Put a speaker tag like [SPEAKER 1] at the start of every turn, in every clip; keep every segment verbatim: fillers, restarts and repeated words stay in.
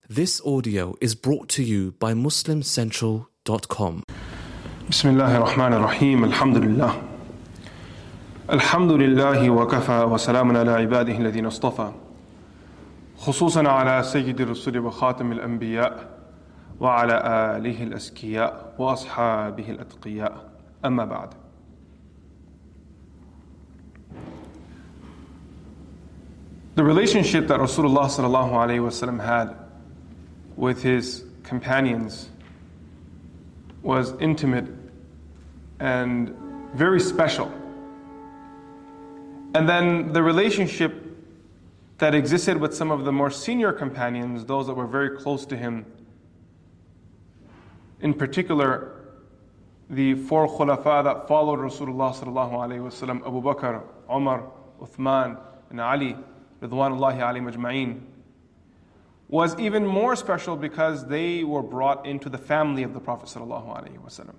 [SPEAKER 1] This audio is brought to you by Muslim Central dot com.
[SPEAKER 2] Bismillahir Rahmanir Rahim. Alhamdulillah. Alhamdulillah wa kafa wa salamun ala ibadihi alladhina istafa. Khususan ala sayyidi ar-rusuli wa khatam al-anbiya wa ala alihi al-askiya wa ashabihi al-atqiya. Amma ba'd. The relationship that Rasulullah sallallahu alayhi wa sallam had with his companions was intimate and very special. And then the relationship that existed with some of the more senior companions, those that were very close to him, in particular, the four khulafa that followed Rasulullah sallallahu alayhi wa sallam, Abu Bakr, Umar, Uthman, and Ali, Ridwanullahi alayhim ajma'een, was even more special because they were brought into the family of the Prophet sallallahu alaihi wasallam.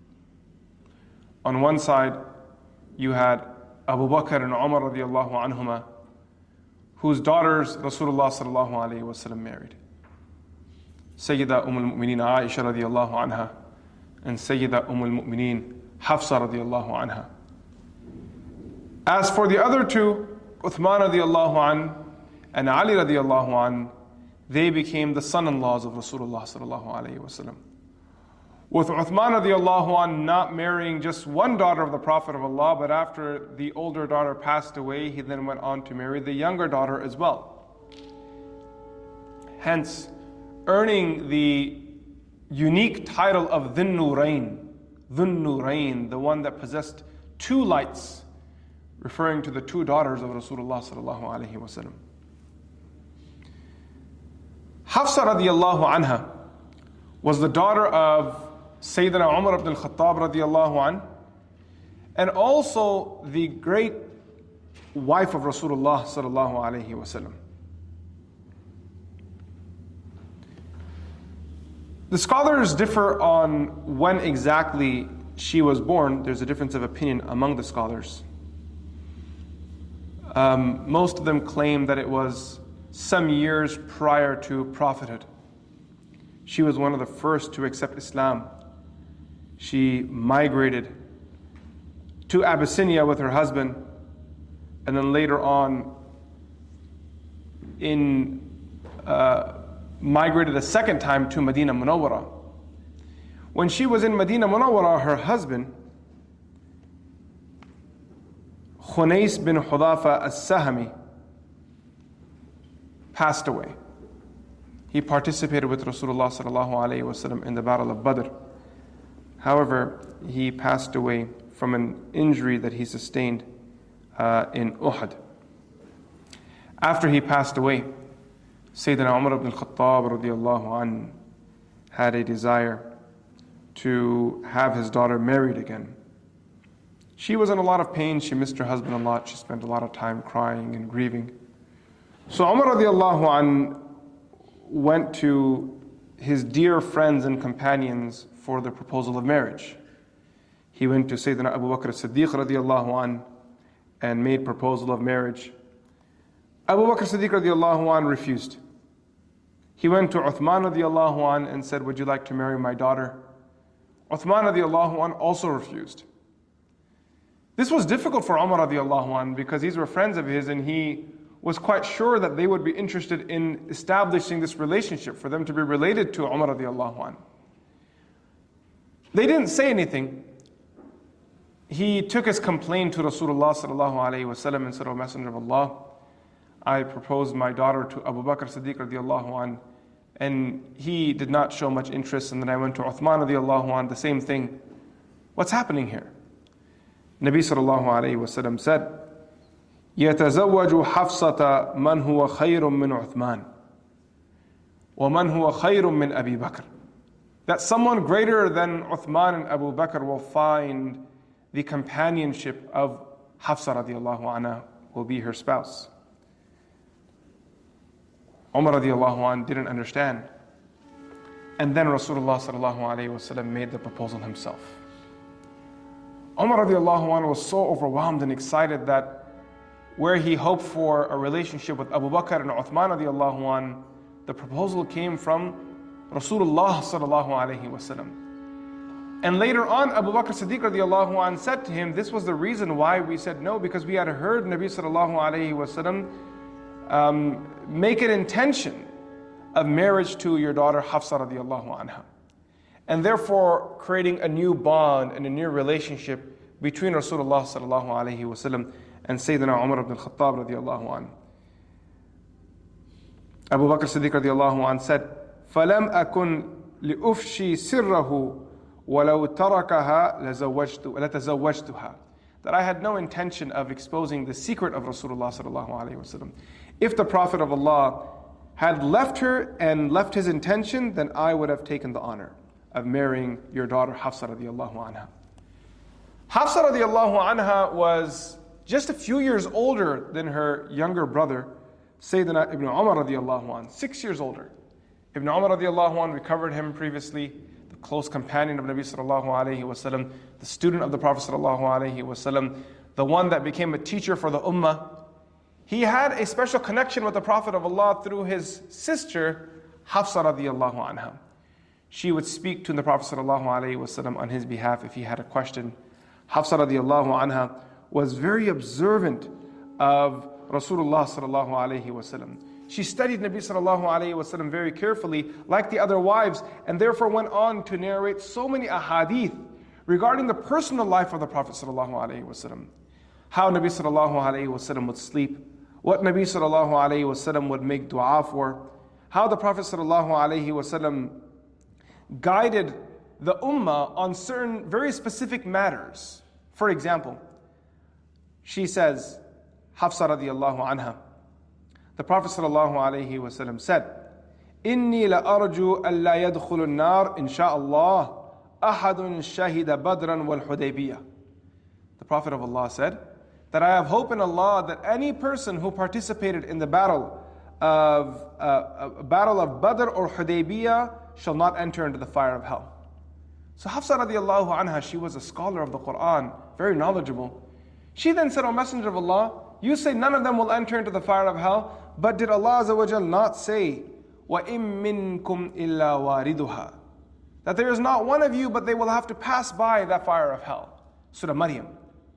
[SPEAKER 2] On one side, you had Abu Bakr and Umar radiallahu anhuma, whose daughters Rasulullah sallallahu alaihi wasallam married. Sayyida Umm al-Mu'mineen Aisha radiallahu anha and Sayyida Umm al-Mu'mineen Hafsa radiallahu anha. As for the other two, Uthman radiallahu an and Ali radiallahu an, they became the son-in-laws of Rasulullah sallallahu alaihi wasallam. With Uthman radiallahu an not marrying just one daughter of the Prophet of Allah, but after the older daughter passed away, he then went on to marry the younger daughter as well. Hence, earning the unique title of Dhun Nurayn, Dhun Nurayn, the one that possessed two lights, referring to the two daughters of Rasulullah sallallahu alaihi wasallam. Hafsa radiallahu anha was the daughter of Sayyidina Umar ibn al-Khattab radiallahu an, and also the great wife of Rasulullah sallallahu alaihi wasallam. The scholars differ on when exactly she was born. There's a difference of opinion among the scholars. Um, most of them claim that it was some years prior to prophethood. She was one of the first to accept Islam. She migrated to Abyssinia with her husband, and then later on in uh, migrated a second time to Medina Munawwara. When she was in Medina Munawwara, her husband, Khunais bin Hudhafa as-Sahmi, passed away. He participated with Rasulullah sallallahu alaihi wasallam in the Battle of Badr. However, he passed away from an injury that he sustained uh, in Uhud. After he passed away, Sayyidina Umar ibn al-Khattab radiallahu an had a desire to have his daughter married again. She was in a lot of pain. She missed her husband a lot. She spent a lot of time crying and grieving. So Umar radiallahu an went to his dear friends and companions for the proposal of marriage. He went to Sayyidina Abu Bakr as-Siddiq radiallahu an and made proposal of marriage. Abu Bakr as-Siddiq radiallahu an refused. He went to Uthman radiallahu an and said, "Would you like to marry my daughter?" Uthman radiallahu an also refused. This was difficult for Umar radiallahu an because these were friends of his, and he was quite sure that they would be interested in establishing this relationship, for them to be related to Umar radiallahu an. They didn't say anything. He took his complaint to Rasulullah sallallahu alaihi wasallam and said, "O Messenger of Allah, I proposed my daughter to Abu Bakr Siddiq radiallahu an, and he did not show much interest, and then I went to Uthman radiallahu an, the same thing. What's happening here?" Nabi sallallahu alaihi wasallam said, يتزوج حفصة من هو خير من عثمان ومن هو خير من أبي بكر. That someone greater than Uthman and Abu Bakr will find the companionship of Hafsa radiallahu anha, will be her spouse. Umar radiallahu anh didn't understand. And then Rasulullah sallallahu alayhi wasallam made the proposal himself. Umar radiallahu anh was so overwhelmed and excited that where he hoped for a relationship with Abu Bakr and Uthman radiallahu anh The proposal came from Rasulullah sallallahu alayhi wasallam. And later on, Abu Bakr Siddiq radiallahu anh said to him, this was the reason why we said no, because we had heard Nabi sallallahu alayhi wasallam um, make an intention of marriage to your daughter Hafsa radiallahu anha. And therefore creating a new bond and a new relationship between Rasulullah sallallahu alayhi wasallam and Sayyidina Umar ibn al-Khattab radiallahu anhu. Abu Bakr Siddiq radiallahu anh said, فَلَمْ أَكُنْ لِأُفْشِي سِرَّهُ وَلَوْ تَرَكَهَا لَتَزَوَّجْتُهَا. That I had no intention of exposing the secret of Rasulullah sallallahu alayhi wasallam. If the Prophet of Allah had left her and left his intention, then I would have taken the honor of marrying your daughter Hafsa radiallahu anha. Hafsa radiallahu anha was just a few years older than her younger brother, Sayyidina Ibn Umar radiallahu anhu, six years older. Ibn Umar radiallahu anhu, we covered him previously, the close companion of Nabi sallallahu alayhi wasallam, the student of the Prophet sallallahu alayhi wasallam, the one that became a teacher for the ummah. He had a special connection with the Prophet of Allah through his sister, Hafsa radiallahu anha. She would speak to the Prophet sallallahu alayhi wasallam on his behalf if he had a question. Hafsa radiallahu anha was very observant of Rasulullah sallallahu alayhi wasallam. She studied Nabi sallallahu alayhi wasallam very carefully, like the other wives, and therefore went on to narrate so many ahadith regarding the personal life of the Prophet sallallahu alayhi wasallam. How Nabi sallallahu alayhi wasallam would sleep, what Nabi sallallahu alayhi wasallam would make dua for, how the Prophet sallallahu alayhi wasallam guided the ummah on certain very specific matters. For example, she says, Hafsa radiallahu anha, the Prophet sallallahu alayhi wasallam said, إِنِّي لَأَرْجُو أَلَّا يَدْخُلُ النَّارِ إِنْ شَاءَ اللَّهِ أَحَدٌ شَهِدَ بَدْرًا وَالْحُدَيْبِيَةِ. The Prophet of Allah said, that I have hope in Allah that any person who participated in the battle of uh, a battle of Badr or Hudaybiyah shall not enter into the fire of hell. So Hafsa radiallahu anha, she was a scholar of the Quran, very knowledgeable. She then said, O Messenger of Allah, you say none of them will enter into the fire of hell, but did Allah Azza wa Jal not say, وَإِن مِّنكُمْ إِلَّا وَارِدُهَا, that there is not one of you, but they will have to pass by that fire of hell. Surah Maryam.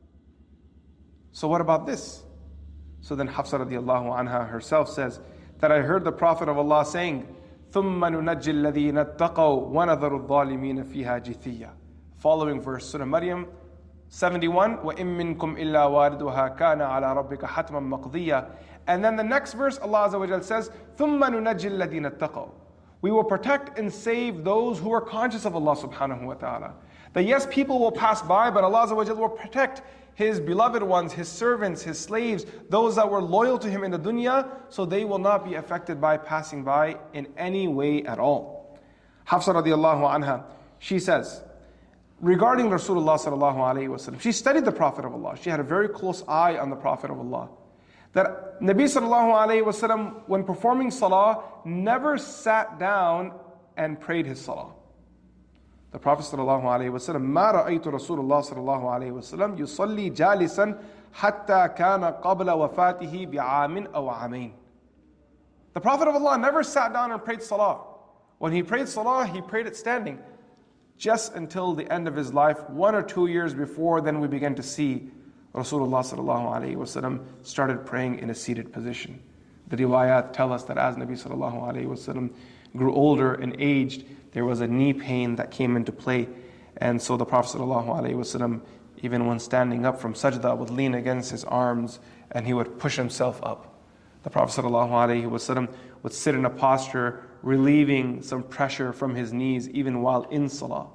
[SPEAKER 2] So what about this? So then Hafsa radiallahu anha herself says, that I heard the Prophet of Allah saying, ثُمَّ نُنَجِّ الَّذِينَ اتَّقَوْا وَنَذَرُ الظَّالِمِينَ فِيهَا جِثِيًّا. Following verse, Surah Maryam seventy-one, وَإِن مِّنكُمْ إِلَّا وَارِدُهَا كَانَ عَلَى رَبِّكَ حَتْمًا مَقْضِيًّا. And then the next verse, Allah Azza wa Jal says, ثُمَّ نُنَجِّ الَّذِينَ اتَّقَوْا. We will protect and save those who are conscious of Allah subhanahu wa ta'ala. That yes, people will pass by, but Allah Azza wa Jal will protect His beloved ones, His servants, His slaves, those that were loyal to Him in the dunya, so they will not be affected by passing by in any way at all. Hafsa radiallahu anha, she says, regarding Rasulullah sallallahu alayhi wasallam, she studied the Prophet of Allah. She had a very close eye on the Prophet of Allah. That Nabi sallallahu alayhi wasallam, when performing salah, never sat down and prayed his salah. The Prophet sallallahu alayhi wasallam, ما رأيت رسول الله صلى الله عليه وسلم يصلي جالسا حتى كان قبل وفاته بعام أو عامين. The Prophet of Allah never sat down and prayed salah. When he prayed salah, he prayed it standing. Just until the end of his life, one or two years before, then we began to see Rasulullah sallallahu alayhi wasallam started praying in a seated position. The riwayat tell us that as Nabi sallallahu alayhi wasallam grew older and aged, there was a knee pain that came into play. And so the Prophet ﷺ, even when standing up from sajda, would lean against his arms and he would push himself up. The Prophet ﷺ would sit in a posture, relieving some pressure from his knees even while in salah.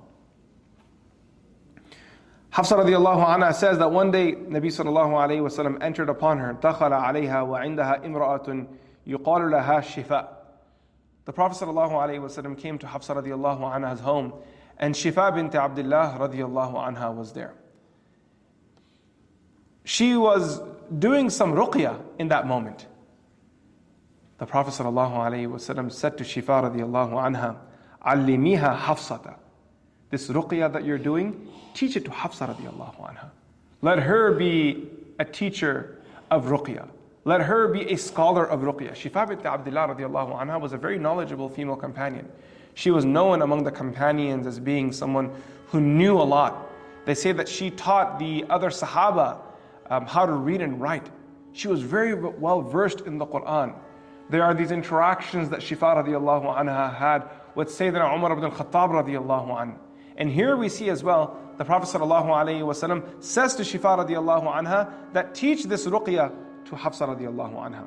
[SPEAKER 2] Hafsa radiallahu anha says that one day Nabi ﷺ entered upon her. دَخَلَ عَلَيْهَا وَعِنْدَهَا إِمْرَأَةٌ يُقَالُ لَهَا شِفَاء. The Prophet ﷺ came to Hafsa radiallahu anha's home, and Shifa bint Abdullah radiallahu anha was there. She was doing some ruqya in that moment. The Prophet ﷺ said to Shifa radiallahu anha, "Allimiha Hafsata." This ruqya that you're doing, teach it to Hafsa radiallahu anha. Let her be a teacher of ruqya. Let her be a scholar of ruqya. Shifa bint Abdullah radiallahu anha was a very knowledgeable female companion. She was known among the companions as being someone who knew a lot. They say that she taught the other Sahaba um, how to read and write. She was very well versed in the Quran. There are these interactions that Shifa radiallahu anha had with Sayyidina Umar ibn al-Khattab radiallahu anha. And here we see as well, the Prophet sallallahu alaihi wasallam says to Shifa radiallahu anha that teach this ruqya to Hafsa radiallahu anha.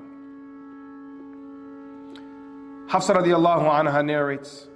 [SPEAKER 2] Hafsa radiallahu anha narrates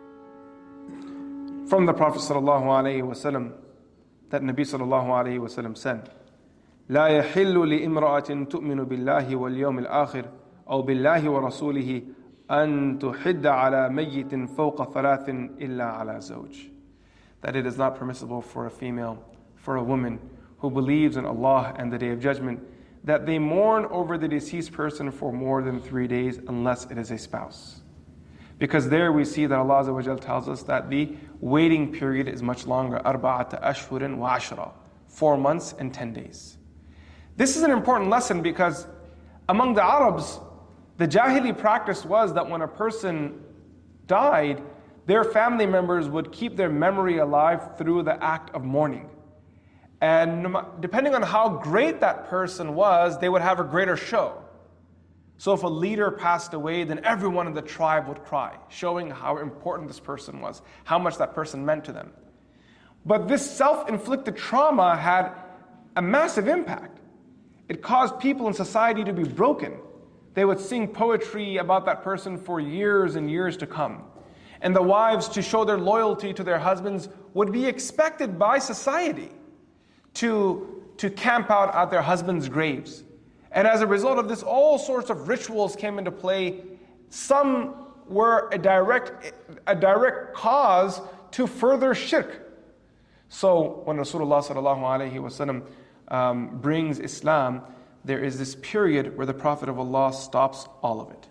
[SPEAKER 2] from the Prophet sallallahu alaihi wasallam that Nabi sallallahu alaihi wasallam said, لا يحل لامرأة تؤمن بالله واليوم الآخر أو بالله ورسوله أن تحد على ميت فوق ثلاث إلا على زوج. That it is not permissible for a female, for a woman who believes in Allah and the Day of Judgment, that they mourn over the deceased person for more than three days unless it is a spouse. Because there we see that Allah Azza wa Jal tells us that the waiting period is much longer. أَرْبَعَةَ أَشْهُرٍ وَعَشْرًا. Four months and ten days. This is an important lesson because among the Arabs, the Jahili practice was that when a person died, their family members would keep their memory alive through the act of mourning. And depending on how great that person was, they would have a greater show. So if a leader passed away, then everyone in the tribe would cry, showing how important this person was, how much that person meant to them. But this self-inflicted trauma had a massive impact. It caused people in society to be broken. They would sing poetry about that person for years and years to come. And the wives, to show their loyalty to their husbands, would be expected by society to, to camp out at their husbands' graves. And as a result of this, all sorts of rituals came into play. Some were a direct, a direct cause to further shirk. So when Rasulullah sallallahu alaihi wasallam um, brings Islam, there is this period where the Prophet of Allah stops all of it.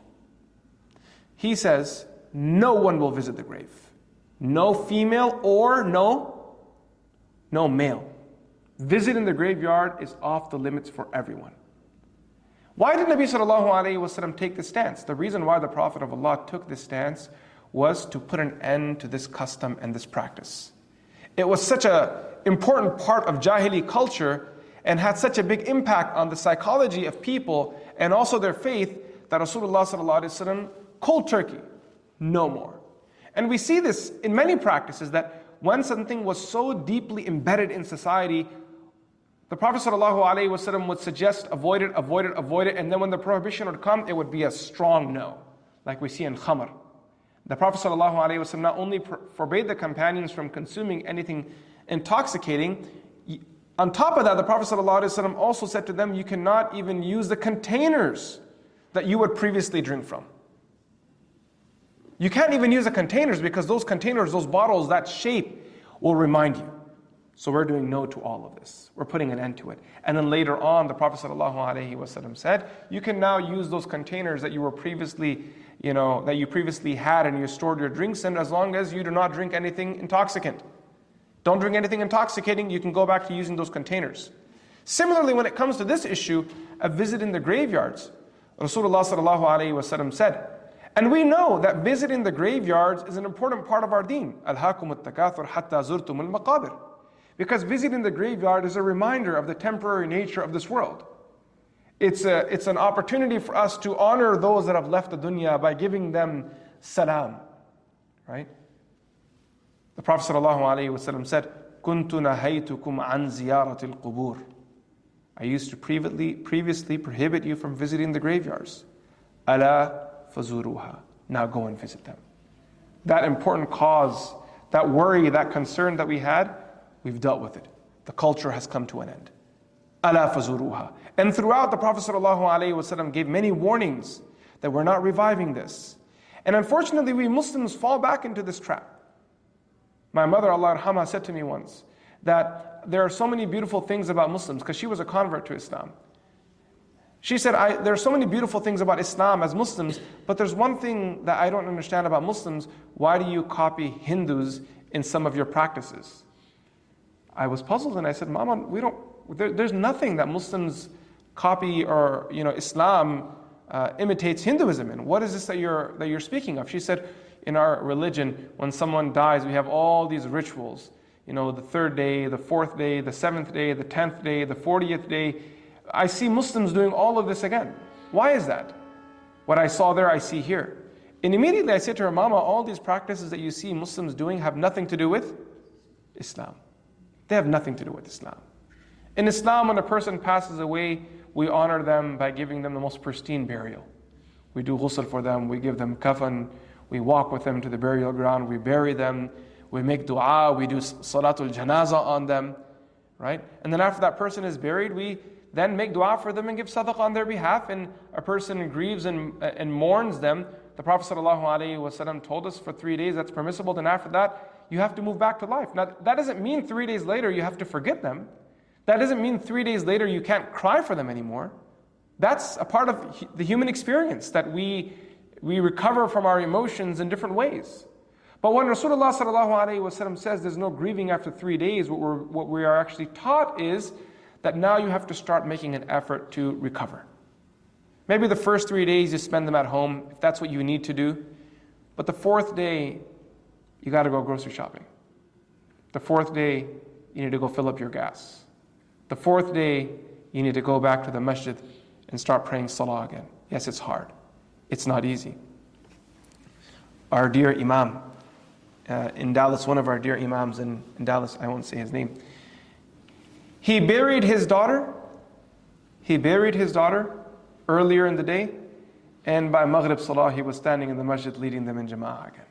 [SPEAKER 2] He says, no one will visit the grave. No female or no, no male. Visiting the graveyard is off the limits for everyone. Why did Nabi sallallahu alaihi wasallam take this stance? The reason why the Prophet of Allah took this stance was to put an end to this custom and this practice. It was such an important part of Jahili culture and had such a big impact on the psychology of people and also their faith that Rasulullah sallallahu alaihi wasallam cold turkey, no more. And we see this in many practices that when something was so deeply embedded in society, the Prophet ﷺ would suggest avoid it, avoid it, avoid it, and then when the prohibition would come, it would be a strong no, like we see in khamr. The Prophet ﷺ not only forbade the companions from consuming anything intoxicating, on top of that, the Prophet ﷺ also said to them, you cannot even use the containers that you would previously drink from. You can't even use the containers because those containers, those bottles, that shape will remind you. So we're doing no to all of this. We're putting an end to it. And then later on, the Prophet ﷺ said, you can now use those containers that you were previously, you know, that you previously had and you stored your drinks in, as long as you do not drink anything intoxicant. Don't drink anything intoxicating, you can go back to using those containers. Similarly, when it comes to this issue of visiting the graveyards, Rasulullah ﷺ said, and we know that visiting the graveyards is an important part of our deen. أَلْهَاكُمُ التَّكَاثُرْ حَتَّى زُرْتُمُ الْمَقَابِرِ. Because visiting the graveyard is a reminder of the temporary nature of this world. It's, a, it's an opportunity for us to honor those that have left the dunya by giving them salam. Right? The Prophet ﷺ said, كُنْتُ نَهَيْتُكُمْ عَنْ زِيَارَةِ الْقُبُورِ. I used to previously, previously prohibit you from visiting the graveyards. أَلَا فَزُورُوهَا. Now go and visit them. That important cause, that worry, that concern that we had, we've dealt with it. The culture has come to an end. أَلَا فَزُورُوهَا. And throughout, the Prophet ﷺ gave many warnings that we're not reviving this. And unfortunately, we Muslims fall back into this trap. My mother, Allah yarhamha, said to me once that there are so many beautiful things about Muslims, because she was a convert to Islam. She said, I, there are so many beautiful things about Islam as Muslims, but there's one thing that I don't understand about Muslims. Why do you copy Hindus in some of your practices? I was puzzled and I said, Mama, we don't, there, there's nothing that Muslims copy or, you know, Islam uh, imitates Hinduism in? What is this that you're, that you're speaking of? She said, in our religion, when someone dies, we have all these rituals. You know, the third day, the fourth day, the seventh day, the tenth day, the fortieth day. I see Muslims doing all of this again. Why is that? What I saw there, I see here. And immediately I said to her, Mama, all these practices that you see Muslims doing have nothing to do with Islam. They have nothing to do with Islam. In Islam, when a person passes away, we honor them by giving them the most pristine burial. We do ghusl for them, we give them kafan, we walk with them to the burial ground, we bury them, we make dua, we do salatul janazah on them, right? And then after that person is buried, we then make dua for them and give sadaqah on their behalf, and a person grieves and, and mourns them. The Prophet ﷺ told us for three days that's permissible, then after that, you have to move back to life. Now, that doesn't mean three days later you have to forget them. That doesn't mean three days later you can't cry for them anymore. That's a part of the human experience, that we, we recover from our emotions in different ways. But when Rasulullah ﷺ says there's no grieving after three days, what, we're, what we are actually taught is that now you have to start making an effort to recover. Maybe the first three days you spend them at home, if that's what you need to do. But the fourth day, you got to go grocery shopping. The fourth day, you need to go fill up your gas. The fourth day, you need to go back to the masjid and start praying salah again. Yes, it's hard. It's not easy. Our dear Imam uh, in Dallas, one of our dear Imams in, in Dallas, I won't say his name, he buried his daughter. He buried his daughter earlier in the day, and by Maghrib Salah, he was standing in the masjid leading them in Jama'ah again.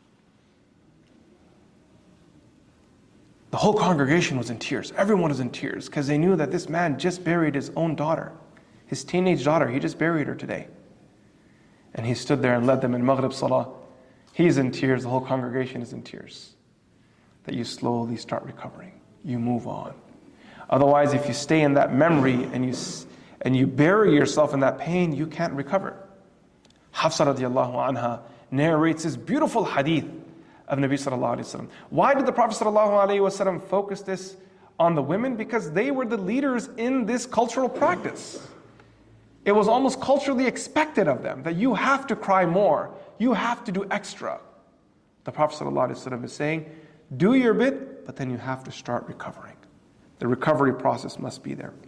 [SPEAKER 2] The whole congregation was in tears. Everyone was in tears because they knew that this man just buried his own daughter, his teenage daughter. He just buried her today. And he stood there and led them in Maghrib Salah. He's in tears. The whole congregation is in tears. That you slowly start recovering. You move on. Otherwise, if you stay in that memory and you and you bury yourself in that pain, you can't recover. Hafsa radiallahu anha narrates this beautiful hadith of Nabi sallallahu alayhi wa sallam. Why did the Prophet sallallahu alayhi wa sallam focus this on the women? Because they were the leaders in this cultural practice. It was almost culturally expected of them that you have to cry more, you have to do extra. The Prophet sallallahu alayhi wa sallam is saying, do your bit, but then you have to start recovering. The recovery process must be there.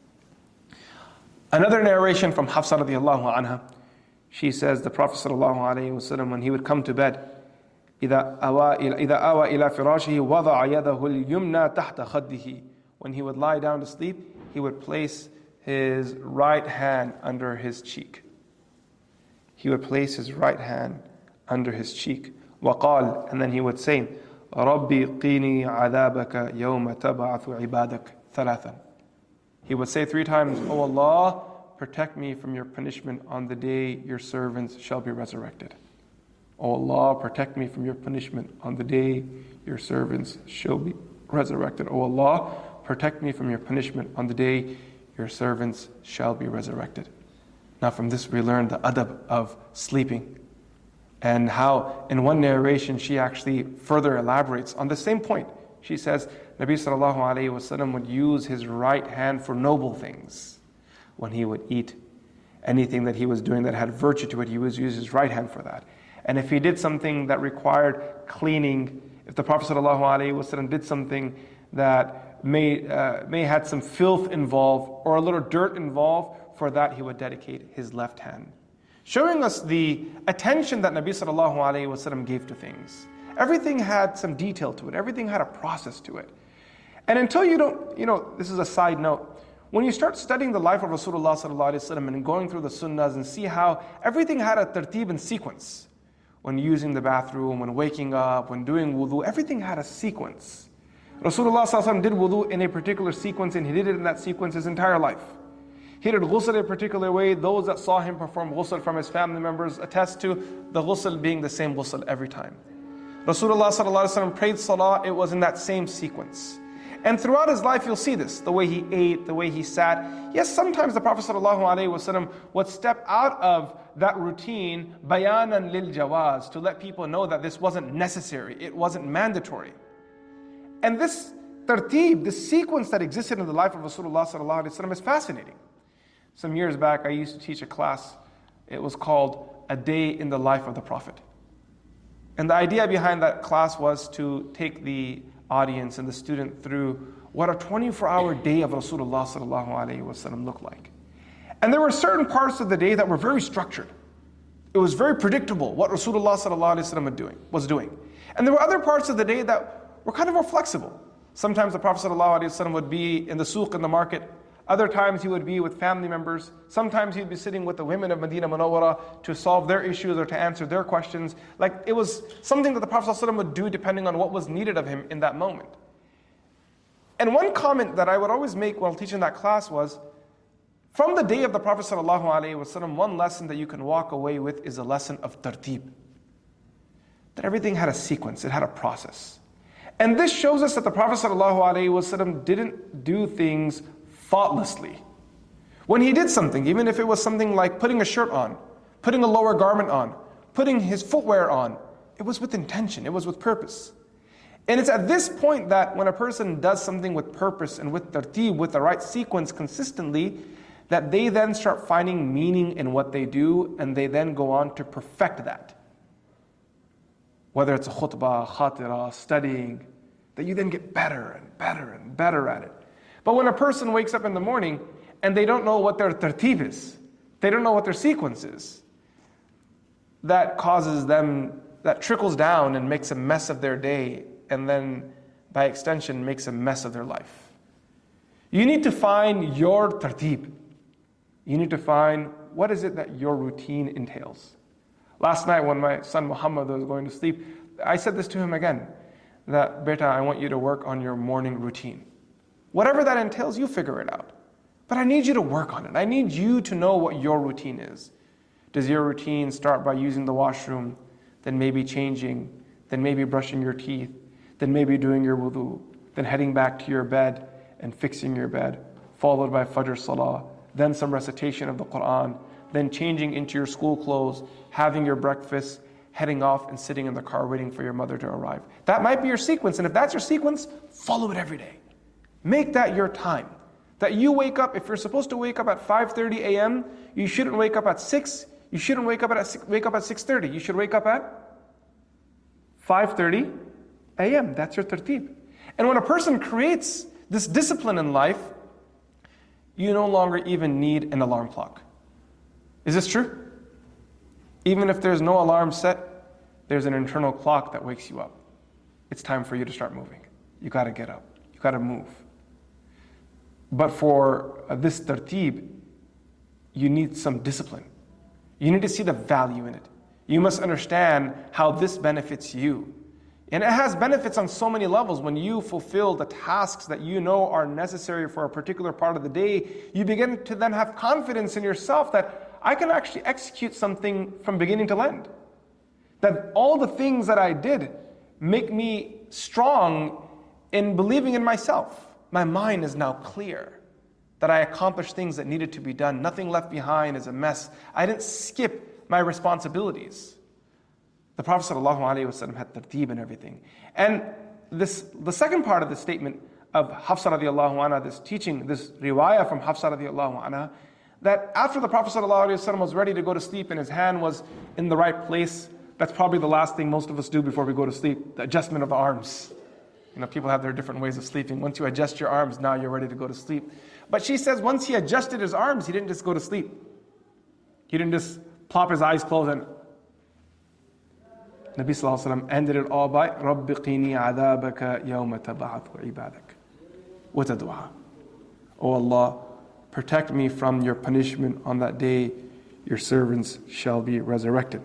[SPEAKER 2] Another narration from Hafsa radiallahu anha, she says the Prophet sallallahu alayhi wa sallam, when he would come to bed, إِذَا أَوَى إِلَى فِرَاشِهِ وَضَعَ يَدَهُ الْيُمْنَى تَحْتَ خَدِّهِ. When he would lie down to sleep, he would place his right hand under his cheek. He would place his right hand under his cheek. وَقَالْ, and then he would say, رَبِّي قِينِي عَذَابَكَ يَوْمَ تَبْعَثُ عِبَادَكَ ثَلَاثًا. He would say three times, O Allah, protect me from your punishment on the day your servants shall be resurrected. O Allah, protect me from your punishment on the day your servants shall be resurrected. O Allah, protect me from your punishment on the day your servants shall be resurrected. Now from this we learn the adab of sleeping, and how in one narration she actually further elaborates on the same point. She says, Nabi sallallahu alayhi wa sallam would use his right hand for noble things. When he would eat anything that he was doing that had virtue to it, he would use his right hand for that. And if he did something that required cleaning, if the Prophet ﷺ did something that may, uh, may had some filth involved or a little dirt involved, for that he would dedicate his left hand. Showing us the attention that Nabi ﷺ gave to things. Everything had some detail to it. Everything had a process to it. And until you don't, you know, this is a side note, when you start studying the life of Rasulullah ﷺ and going through the sunnahs and see how everything had a tartib and sequence. When using the bathroom, when waking up, when doing wudu, everything had a sequence. Rasulullah ﷺ did wudu in a particular sequence, and he did it in that sequence his entire life. He did ghusl a particular way. Those that saw him perform ghusl from his family members attest to the ghusl being the same ghusl every time. Rasulullah ﷺ prayed salah, it was in that same sequence. And throughout his life, you'll see this, the way he ate, the way he sat. Yes, sometimes the Prophet ﷺ would step out of that routine, bayanan lil jawaz, to let people know that this wasn't necessary, it wasn't mandatory. And this tartib, this sequence that existed in the life of Rasulullah ﷺ is fascinating. Some years back, I used to teach a class. It was called A Day in the Life of the Prophet. And the idea behind that class was to take the audience and the student through what a twenty-four hour day of Rasulullah sallallahu alaihi wasallam looked like. And there were certain parts of the day that were very structured. It was very predictable what Rasulullah sallallahu alaihi wasallam was doing. And there were other parts of the day that were kind of more flexible. Sometimes the Prophet sallallahu alaihi wasallam would be in the souq, in the market. Other times he would be with family members. Sometimes he'd be sitting with the women of Medina Munawwara to solve their issues or to answer their questions. Like, it was something that the Prophet ﷺ would do depending on what was needed of him in that moment. And one comment that I would always make while teaching that class was, from the day of the Prophet ﷺ, one lesson that you can walk away with is a lesson of tartib. That everything had a sequence, it had a process. And this shows us that the Prophet ﷺ didn't do things thoughtlessly. When he did something, even if it was something like putting a shirt on, putting a lower garment on, putting his footwear on, it was with intention, it was with purpose. And it's at this point that when a person does something with purpose and with tartib, with the right sequence consistently, that they then start finding meaning in what they do, and they then go on to perfect that. Whether it's a khutbah, khatira, studying, that you then get better and better and better at it. But when a person wakes up in the morning and they don't know what their tartib is, they don't know what their sequence is, that causes them, that trickles down and makes a mess of their day, and then by extension makes a mess of their life. You need to find your tartib. You need to find what is it that your routine entails. Last night when my son Muhammad was going to sleep, I said this to him again, that, beta, I want you to work on your morning routine. Whatever that entails, you figure it out. But I need you to work on it. I need you to know what your routine is. Does your routine start by using the washroom, then maybe changing, then maybe brushing your teeth, then maybe doing your wudu, then heading back to your bed and fixing your bed, followed by Fajr Salah, then some recitation of the Quran, then changing into your school clothes, having your breakfast, heading off and sitting in the car waiting for your mother to arrive. That might be your sequence, and if that's your sequence, follow it every day. Make that your time. That you wake up, if you're supposed to wake up at five thirty a.m., you shouldn't wake up at six, you shouldn't wake up at wake up at six thirty. You should wake up at five thirty a.m. That's your tartib. And when a person creates this discipline in life, you no longer even need an alarm clock. Is this true? Even if there's no alarm set, there's an internal clock that wakes you up. It's time for you to start moving. You got to get up. You got to move. But for uh, this tartib, you need some discipline. You need to see the value in it. You must understand how this benefits you. And it has benefits on so many levels. When you fulfill the tasks that you know are necessary for a particular part of the day, you begin to then have confidence in yourself that I can actually execute something from beginning to end. That all the things that I did make me strong in believing in myself. My mind is now clear that I accomplished things that needed to be done. Nothing left behind is a mess. I didn't skip my responsibilities. The Prophet ﷺ had tartib and everything. And this, the second part of the statement of Hafsa radiallahu anha, this teaching, this riwayah from Hafsa radiallahu anha, that after the Prophet ﷺ was ready to go to sleep and his hand was in the right place, that's probably the last thing most of us do before we go to sleep, the adjustment of the arms. You know, people have their different ways of sleeping. Once you adjust your arms, now you're ready to go to sleep. But she says once he adjusted his arms, he didn't just go to sleep. He didn't just plop his eyes closed and Nabi Sallallahu Alaihi Wasallam ended it all by رَبِّ قِينِي عَذَابَكَ يَوْمَ تَبْعَثُ عِبَادَكَ What a dua. Oh Allah, protect me from your punishment on that day your servants shall be resurrected.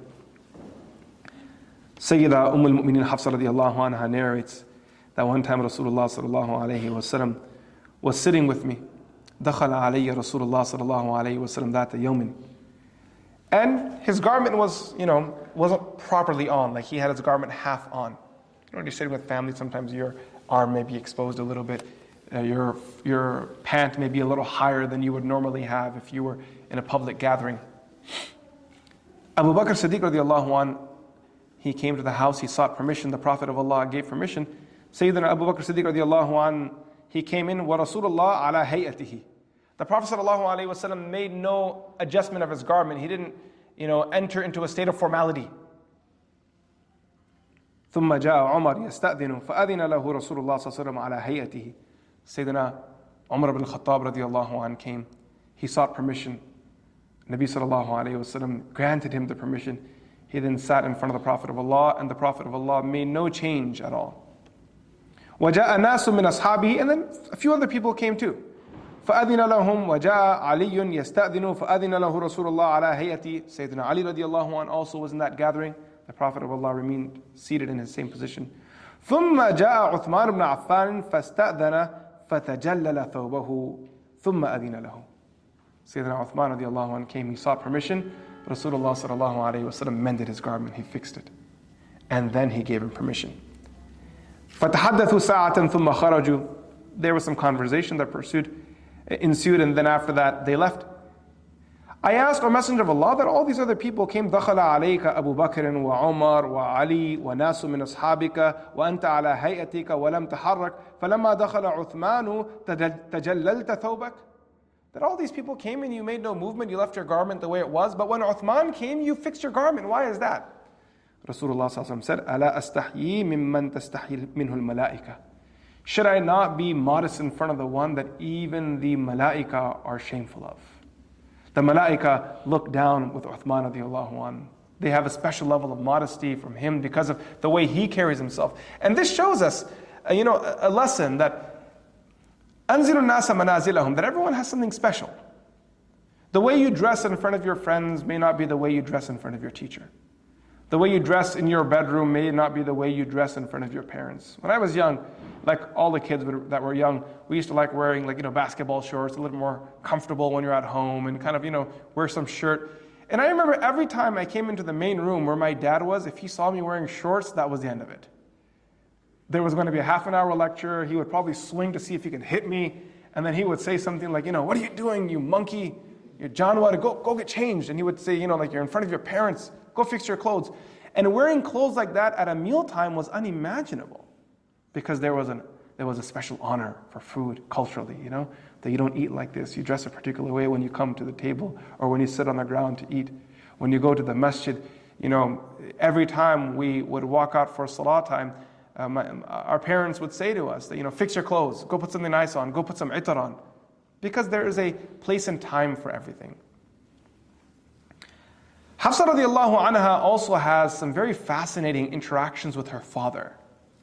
[SPEAKER 2] Sayyida Umm al-Mu'mineen Hafsa radiallahu anha narrates that one time Rasulullah sallallahu alayhi wa sallam was sitting with me. دخل علي رسول الله صلى الله عليه وسلم ذات يوم. And his garment was, you know, wasn't properly on. Like he had his garment half on. You know, when you're sitting with family, sometimes your arm may be exposed a little bit. Uh, your, your pant may be a little higher than you would normally have if you were in a public gathering. Abu Bakr Siddiq radiallahu anh, he came to the house, he sought permission, the Prophet of Allah gave permission. Sayyidina Abu Bakr Siddiq radiallahu anh, he came in, wa Rasulullah ala hayatihi. The Prophet ﷺ made no adjustment of his garment. He didn't, you know, enter into a state of formality. ثم جاء عمر يستأذن فأذن له رسول الله صلى الله عليه وسلم على هيئته. Sayyidina Umar ibn Khattab radiallahu anh came. He sought permission. Nabi sallallahu alayhi wasallam granted him the permission. He then sat in front of the Prophet of Allah, and the Prophet of Allah made no change at all. وجاء ناس من أصحابه, and then a few other people came too. فأذن لهم وجاء علي يستأذن فأذن له رسول الله على هيئته. Sayyidina Ali radiallahu anh also was in that gathering. The Prophet of Allah remained seated in his same position. ثم جاء عثمان بن عفان فاستأذن فتجلل ثوبه ثم أذن له. Sayyidina Uthman radiallahu anh came, he sought permission. Rasulullah sallallahu alayhi wa sallam mended his garment, he fixed it. And then he gave him permission. فَتَحَدَّثُوا سَاعَةً ثُمَّ خَرَجُوا. There was some conversation that pursued, ensued, and then after that they left. I asked, O Messenger of Allah, that all these other people came. دَخَلَ عَلَيْكَ أَبُو بَكْرٍ وَعُمَرْ وَعَلِي وَنَاسُ مِنْ أَصْحَابِكَ وَأَنْتَ عَلَى هَيْئَتِكَ وَلَمْ تَحَرَّكْ فَلَمَّا دَخَلَ عُثْمَانُ تَجَلَّلْتَ ثَوْبَكَ. That all these people came and you made no movement, you left your garment the way it was, but when Uthman came, you fixed your garment. Why is that? Rasulullah said, أَلَا أَسْتَحْيِي مِمَّنْ تَسْتَحْيِي مِنْهُ الْمَلَائِكَةِ. Should I not be modest in front of the one that even the malaika are shameful of? The malaika look down with Uthman radiallahu anhu. They have a special level of modesty from him because of the way he carries himself. And this shows us, uh, you know, a, a lesson that أَنزِلُ النَّاسَ مَنَازِلَهُم, that everyone has something special. The way you dress in front of your friends may not be the way you dress in front of your teacher. The way you dress in your bedroom may not be the way you dress in front of your parents. When I was young, like all the kids that were young, we used to like wearing, like, you know, basketball shorts, a little more comfortable when you're at home, and kind of, you know, wear some shirt. And I remember every time I came into the main room where my dad was, if he saw me wearing shorts, that was the end of it. There was going to be a half an hour lecture. He would probably swing to see if he could hit me. And then he would say something like, you know, what are you doing, you monkey? You're John Watt, go, go get changed. And he would say, you know, like, you're in front of your parents. Go fix your clothes. And wearing clothes like that at a mealtime was unimaginable, because there was, an, there was a special honor for food culturally, you know, that you don't eat like this. You dress a particular way when you come to the table or when you sit on the ground to eat. When you go to the masjid, you know, every time we would walk out for salah time, Uh, my, our parents would say to us that, you know, fix your clothes, go put something nice on, go put some itar on, because there is a place and time for everything. Hafsa radiallahu anha also has some very fascinating interactions with her father.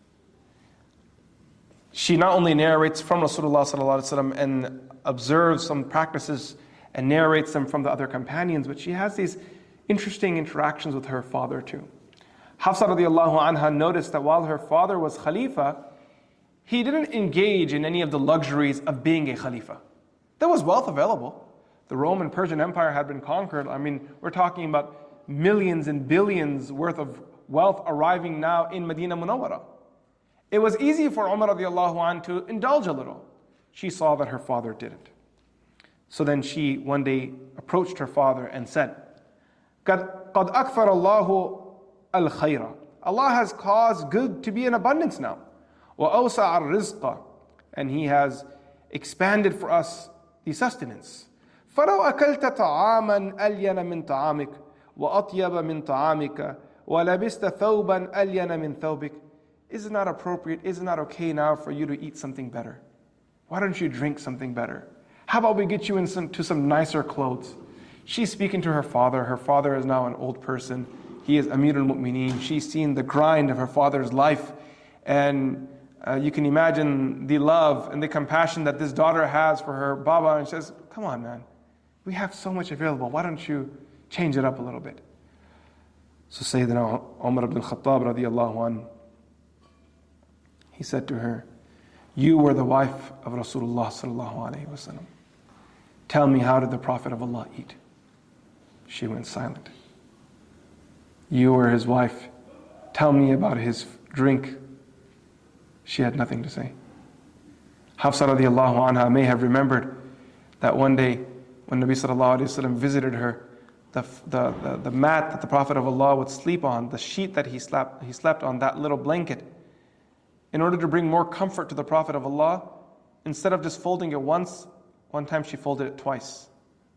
[SPEAKER 2] She not only narrates from Rasulullah sallallahu alaihi wasallam and observes some practices and narrates them from the other companions, but she has these interesting interactions with her father too. Hafsa radiallahu anha noticed that while her father was Khalifa, he didn't engage in any of the luxuries of being a Khalifa. There was wealth available. The Roman Persian Empire had been conquered. I mean, we're talking about millions and billions worth of wealth arriving now in Medina Munawwara. It was easy for Umar radiallahu anhu to indulge a little. She saw that her father didn't. So then she one day approached her father and said, قَدْ أَكْثَرَ اللَّهُ الْخَيْرَ. Allah has caused good to be in abundance now. وَأَوْسَعَ الرِّزْقَ. And He has expanded for us the sustenance. فَلَوْ أَكَلْتَ طَعَامًا أَلْيَنَ مِنْ طَعَامِكَ وَأَطْيَبَ مِنْ طَعَامِكَ وَلَبِسْتَ ثَوْبًا أَلْيَنَ مِنْ ثَوْبِكَ. Is it not appropriate, is it not okay now for you to eat something better? Why don't you drink something better? How about we get you into some nicer clothes? She's speaking to her father. Her father is now an old person. He is Amir al-Mu'mineen. She's seen the grind of her father's life. And uh, you can imagine the love and the compassion that this daughter has for her Baba. And she says, come on, man. We have so much available. Why don't you change it up a little bit? So Sayyidina Umar ibn Khattab radiallahu anhu, he said to her, you were the wife of Rasulullah sallallahu alayhi wa sallam. Tell me, how did the Prophet of Allah eat? She went silent. You were his wife. Tell me about his drink. She had nothing to say. Hafsa radiallahu anha may have remembered that one day when Nabi sallallahu alayhi wa sallam visited her, the, the, the, the mat that the Prophet of Allah would sleep on, the sheet that he slept, he slept on, that little blanket, in order to bring more comfort to the Prophet of Allah, instead of just folding it once, One time she folded it twice.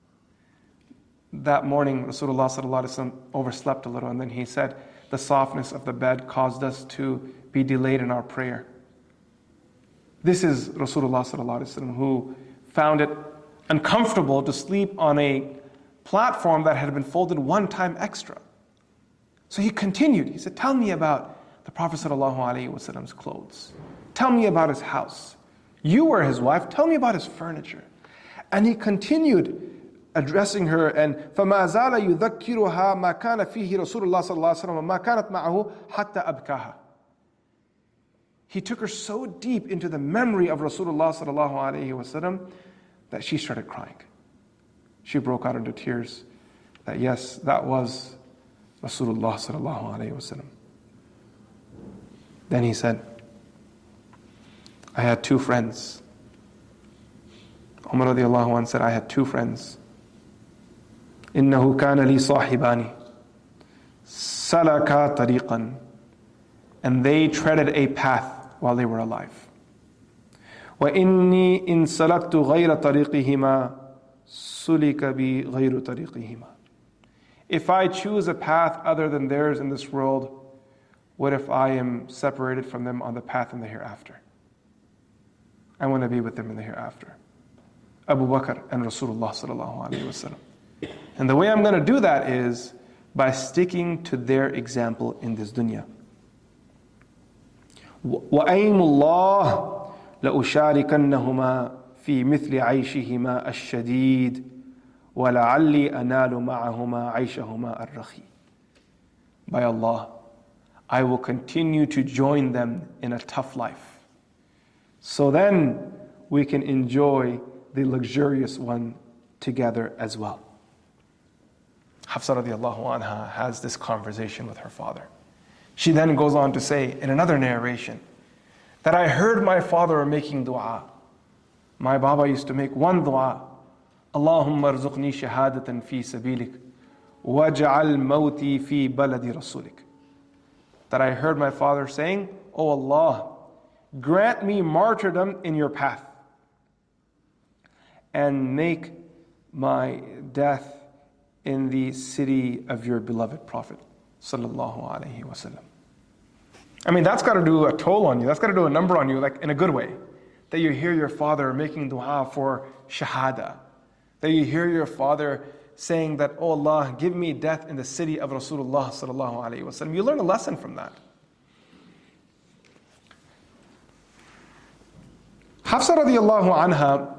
[SPEAKER 2] That morning, Rasulullah sallallahu alaihi wasallam overslept a little, and then he said, the softness of the bed caused us to be delayed in our prayer. This is Rasulullah sallallahu alaihi wasallam, who found it uncomfortable to sleep on a platform that had been folded one time extra. So he continued. He said, tell me about the Prophet sallallahu alaihi wasallam's clothes. Tell me about his house. You were his wife. Tell me about his furniture. And he continued addressing her, and فَمَا زَالَ يُذَكِّرُهَا مَا كَانَ فِيهِ رَسُولُ اللَّهِ صَلَّى اللَّهُ عَلَيْهِ وسلم وَمَا كَانَتْ مَعَهُ حَتَّى أَبْكَاهَا. He took her so deep into the memory of Rasulullah sallallahu alaihi wasallam that she started crying. She broke out into tears that yes, that was Rasulullah sallallahu alaihi wasallam. Then he said, I had two friends. Umar radiallahu anhu said, I had two friends. إِنَّهُ كَانَ لِي صَاحِبَانِ سَلَكَا طَرِيقًا. And they treaded a path while they were alive. وَإِنِّي إِن سَلَكْتُ غَيْرَ طَرِيقِهِمَا سُلِكَ بِي غَيْرُ طَرِيقِهِمَا. If I choose a path other than theirs in this world, what if I am separated from them on the path in the hereafter? I want to be with them in the hereafter. Abu Bakr and Rasulullah sallallahu alaihi wasallam. And the way I'm going to do that is by sticking to their example in this dunya. وَأَيْمُ اللَّهِ لَأُشَارِكَنَّهُمَا فِي مِثْلِ عَيْشِهِمَا الشَّدِيدِ وَلَعَلِّي أَنَالُ مَعَهُمَا عَيْشَهُمَا الرَّخِيمِ. By Allah, I will continue to join them in a tough life. So then we can enjoy the luxurious one together as well. Hafsa radiallahu anha has this conversation with her father. She then goes on to say in another narration that I heard my father making dua. My Baba used to make one dua. Allahumma arzuqni shahadatan fi sabilik waj'al mawti fi baladi rasulik. That I heard my father saying, Oh Allah, grant me martyrdom in your path and make my death in the city of your beloved Prophet sallallahu alaihi wasallam. I mean, that's got to do a toll on you. That's got to do a number on you, like in a good way. That you hear your father making dua for shahada. That you hear your father saying that, Oh Allah, give me death in the city of Rasulullah sallallahu alaihi wasallam. You learn a lesson from that. Hafsa radiallahu anha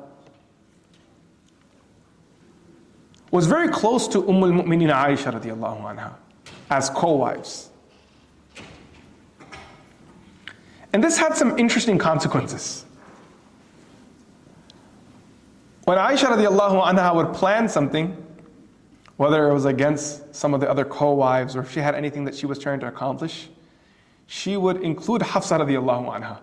[SPEAKER 2] was very close to Umm al-Mu'mineen Aisha radiallahu anha as co-wives. And this had some interesting consequences. When Aisha radiallahu anha would plan something, whether it was against some of the other co-wives or if she had anything that she was trying to accomplish, she would include Hafsa radiallahu anha.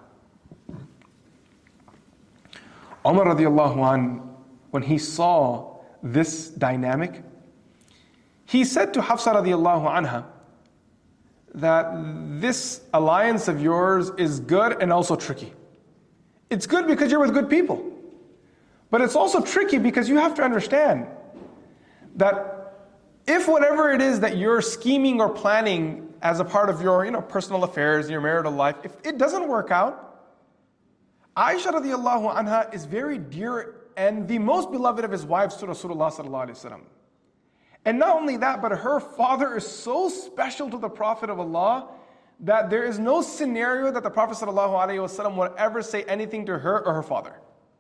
[SPEAKER 2] Umar radiallahu anhu, when he saw this dynamic, he said to Hafsa radiallahu anha that this alliance of yours is good and also tricky. It's good because you're with good people. But it's also tricky because you have to understand that if whatever it is that you're scheming or planning as a part of your, you know, personal affairs, your marital life, if it doesn't work out, Aisha radiallahu anha is very dear and the most beloved of his wives to Rasulullah sallallahu alaihi wasallam. And not only that, but her father is so special to the Prophet of Allah that there is no scenario that the Prophet sallallahu alaihi wasallam would ever say anything to her or her father.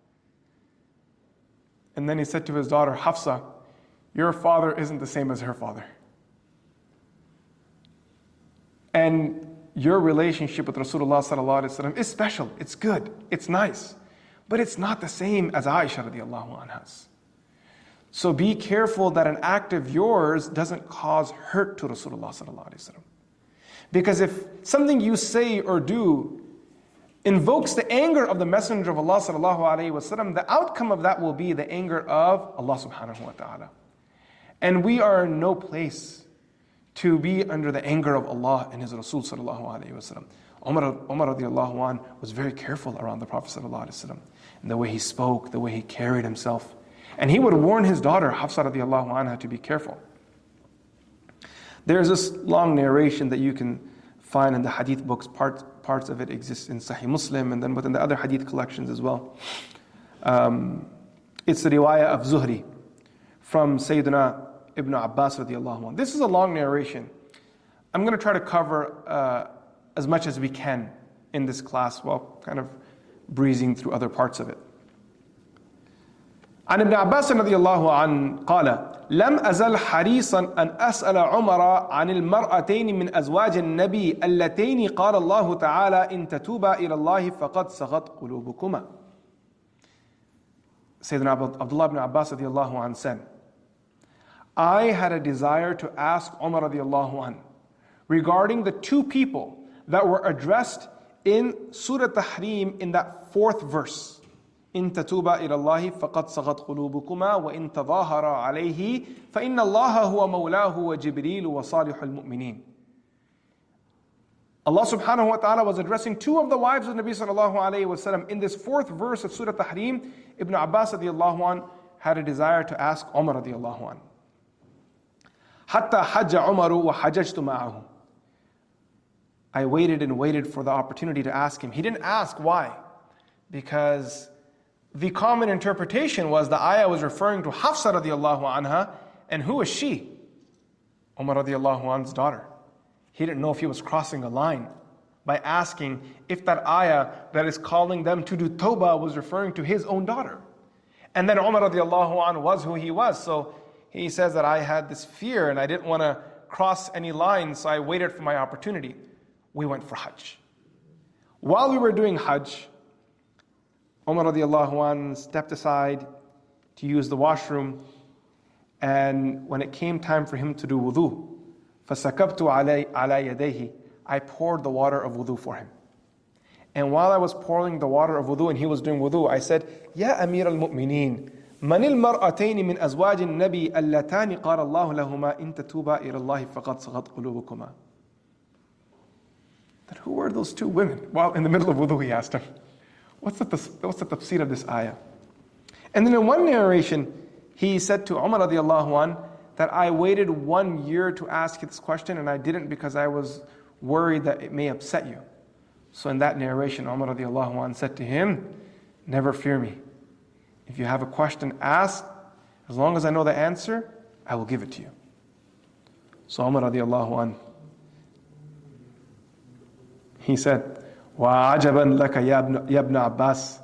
[SPEAKER 2] And then he said to his daughter, Hafsa, your father isn't the same as her father. And your relationship with Rasulullah sallallahu alaihi wasallam is special, it's good, it's nice. But it's not the same as Aisha radiallahu anha's. So be careful that an act of yours doesn't cause hurt to Rasulullah sallallahu alaihi wasallam. Because if something you say or do invokes the anger of the Messenger of Allah sallallahu alaihi wasallam, the outcome of that will be the anger of Allah subhanahu wa ta'ala. And we are in no place to be under the anger of Allah and His Rasul sallallahu alayhi wa sallam. Umar, Umar radiallahu anh was very careful around the Prophet sallallahu alayhi wa sallam, and the way he spoke, the way he carried himself. And he would warn his daughter, Hafsa radiallahu anha, to be careful. There's this long narration that you can find in the hadith books. Parts, parts of it exist in Sahih Muslim and then within the other hadith collections as well. Um, it's the riwayah of Zuhri from Sayyidina Ibn Abbas radiallahu anh. This is a long narration. I'm going to try to cover uh, as much as we can in this class while kind of breezing through other parts of it. عن ابن عباس رضي الله عنه قال لم أزل حريصا أن أسأل عمر عن المرأتين من أزواج النبي اللتين قال الله تعالى إن تتوبا إلى الله فقد صغت قلوبكما. Sayyidina Abdullah ibn Abbas رضي الله عنه said, I had a desire to ask Umar رضي الله عنه regarding the two people that were addressed in Surah Tahrim in that fourth verse. إن تتوبا إلى الله فقد صغت قلوبكما وإن تظاهرا عليه فإن الله هو مولاه وجبريل وصالح المؤمنين. Allah subhanahu wa ta'ala was addressing two of the wives of Nabi sallallahu alayhi wa sallam. In this fourth verse of Surah Tahrim, Ibn Abbas radiallahu anh had a desire to ask Umar radiallahu anh. حتى حج عمر وحججت معه. I waited and waited for the opportunity to ask him. He didn't ask why, because the common interpretation was the ayah was referring to Hafsa radiallahu anha, and who is she? Umar radiallahu anha's daughter. He didn't know if he was crossing a line by asking if that ayah that is calling them to do tawbah was referring to his own daughter. And then Umar radiallahu anhu was who he was, so he says that I had this fear and I didn't want to cross any lines, so I waited for my opportunity. We went for Hajj. While we were doing Hajj, Umar radiallahu anh stepped aside to use the washroom, and when it came time for him to do wudu, فَسَكَبْتُ عَلَى يَدَيْهِ, I poured the water of wudu for him. And while I was pouring the water of wudu and he was doing wudu, I said, يَا أَمِيرَ الْمُؤْمِنِينَ مَنِ الْمَرْأَتَيْنِ مِنْ أَزْوَاجِ النَّبِي اللَّتَانِ قَالَ اللَّهُ لَهُمَا إِن تَتُوبَا إِلَى اللَّهِ فَقَدْ صَغَتْ قُلُوبُكُمَا. That who were those two women? While in the middle of wudu he asked him. What's the, what's the tafsir of this ayah? And then in one narration, he said to Umar radiallahu anh that I waited one year to ask you this question and I didn't because I was worried that it may upset you. So in that narration, Umar radiallahu anh said to him, never fear me. If you have a question, ask. As long as I know the answer, I will give it to you. So Umar radiallahu anh, he said, وَعَجَبًا لَكَ يَا ابْنَ عَبَّاسِ.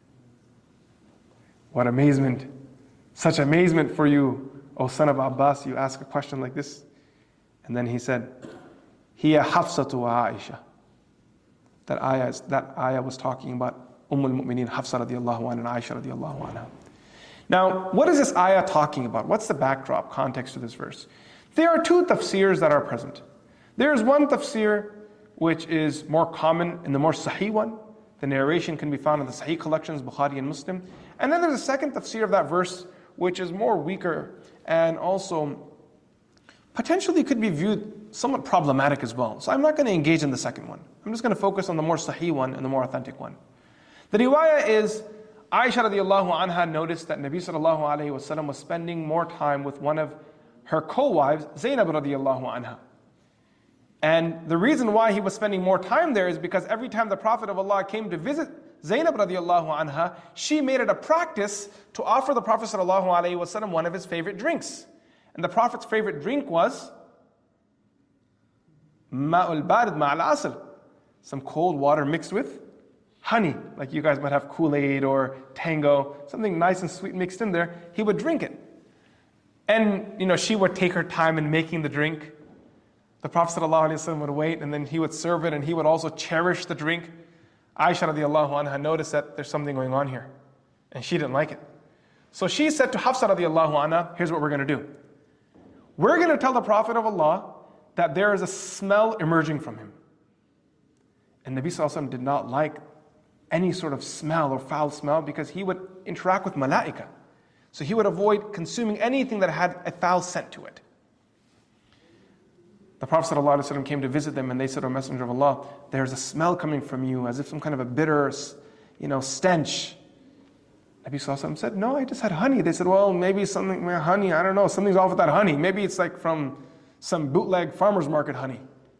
[SPEAKER 2] What amazement. Such amazement for you, O son of Abbas, you ask a question like this. And then he said, هِيَ حَفْصَةُ وَعَائِشَةُ. That ayah, is, that ayah was talking about Umm al-Mu'mineen Hafsa radiallahu anha and Aisha radiallahu anha. Now, what is this ayah talking about? What's the backdrop, context to this verse? There are two tafsirs that are present. There is one tafsir which is more common and the more sahih one. The narration can be found in the sahih collections, Bukhari and Muslim. And then there's a second tafsir of that verse, which is more weaker and also potentially could be viewed somewhat problematic as well. So I'm not going to engage in the second one. I'm just going to focus on the more sahih one and the more authentic one. The riwayah is, Aisha radiallahu anha noticed that Nabi sallallahu alayhi wasallam was spending more time with one of her co-wives, Zainab radiallahu anha. And the reason why he was spending more time there is because every time the Prophet of Allah came to visit Zainab radiallahu anha, she made it a practice to offer the Prophet sallallahu alaihi wasallam one of his favorite drinks. And the Prophet's favorite drink was ma'ul barid ma'al asl, some cold water mixed with honey, like you guys might have Kool-Aid or Tango, something nice and sweet mixed in there. He would drink it. And you know, she would take her time in making the drink. The Prophet ﷺ would wait, and then he would serve it, and he would also cherish the drink. Aisha radiallahu anha noticed that there's something going on here, and she didn't like it. So she said to Hafsa radiallahu anha, here's what we're going to do. We're going to tell the Prophet of Allah that there is a smell emerging from him. And Nabi ﷺ did not like any sort of smell or foul smell because he would interact with malaika. So he would avoid consuming anything that had a foul scent to it. The Prophet ﷺ came to visit them and they said, "O Messenger of Allah, there's a smell coming from you as if some kind of a bitter, you know, stench." Nabi ﷺ said, "No, I just had honey." They said, "Well, maybe something, honey, I don't know, something's off with that honey. Maybe it's like from some bootleg farmer's market honey."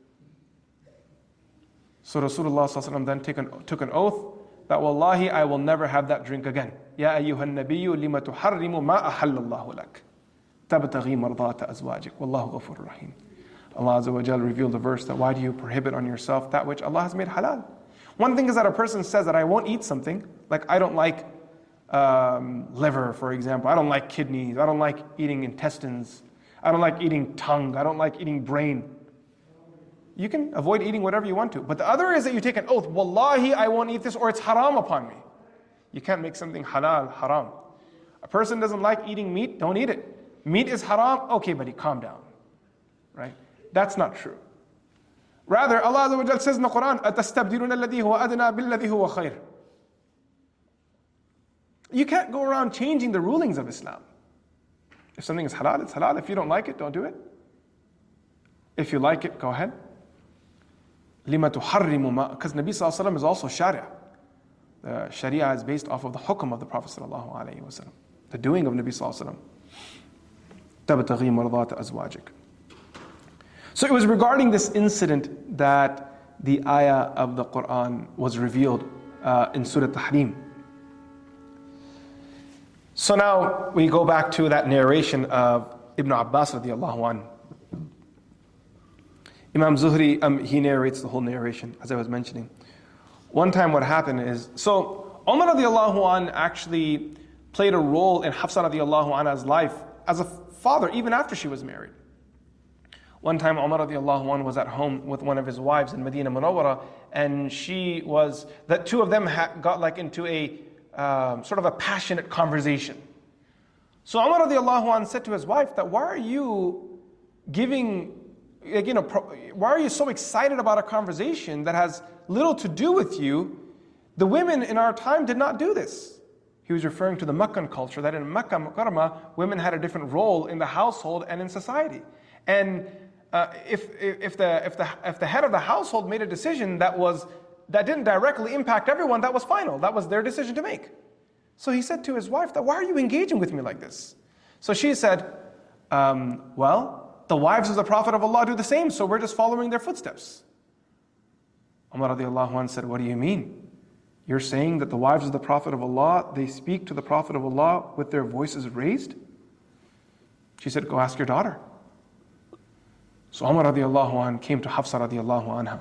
[SPEAKER 2] So Rasulullah ﷺ then took an, took an oath that, "Wallahi, I will never have that drink again. Ya ayyuhan nabiyyu lima tuharrimu ma ahallallahu lak. Tabtaghi mardata azwajik. Wallahu ghafurur rahim." Allah Azza wa Jalla revealed the verse that why do you prohibit on yourself that which Allah has made halal? One thing is that a person says that I won't eat something, like I don't like um, liver, for example. I don't like kidneys. I don't like eating intestines. I don't like eating tongue. I don't like eating brain. You can avoid eating whatever you want to. But the other is that you take an oath, "Wallahi, I won't eat this," or it's haram upon me. You can't make something halal haram. A person doesn't like eating meat, don't eat it. Meat is haram, okay buddy, calm down. Right? That's not true. Rather, Allah Azza wa Jalla says in the Quran, أَتَسْتَبْدِلُونَ الَّذِي هُوَ أَدْنَى بِالَّذِي هُوَ خَيْرٌ. You can't go around changing the rulings of Islam. If something is halal, it's halal. If you don't like it, don't do it. If you like it, go ahead. لِمَا تُحَرِّمُ مَا, because Nabi Sallallahu Alaihi Wasallam is also Sharia. The Sharia is based off of the hukm of the Prophet Sallallahu Alaihi Wasallam, the doing of Nabi Sallallahu Alaihi Wasallam. تَبْتَغِي مَرْضَاتَ أَزْوَاجِكَ. So it was regarding this incident that the ayah of the Quran was revealed uh, in Surah Tahrim. So now we go back to that narration of Ibn Abbas radiallahu anhu. Imam Zuhri, um, he narrates the whole narration, as I was mentioning. One time what happened is, so Umar radiallahu anhu actually played a role in Hafsa radiallahu anha's life as a father, even after she was married. One time Umar radiallahu anhu was at home with one of his wives in Medina Munawwara, and she was, that two of them ha- got like into a um, sort of a passionate conversation. So Umar radiallahu anhu said to his wife that, "Why are you giving, like, you know, pro- why are you so excited about a conversation that has little to do with you? The women in our time did not do this." He was referring to the Meccan culture, that in Makkah Mukarramah, women had a different role in the household and in society. And Uh, if if the if the if the head of the household made a decision that was that didn't directly impact everyone, that was final. That was their decision to make. So he said to his wife that, "Why are you engaging with me like this?" So she said, um, "Well, the wives of the Prophet of Allah do the same, so we're just following their footsteps." Umar radiallahu anhu said, "What do you mean? You're saying that the wives of the Prophet of Allah, they speak to the Prophet of Allah with their voices raised?" She said, "Go ask your daughter." So Umar radiallahu anhu came to Hafsa radiallahu anha.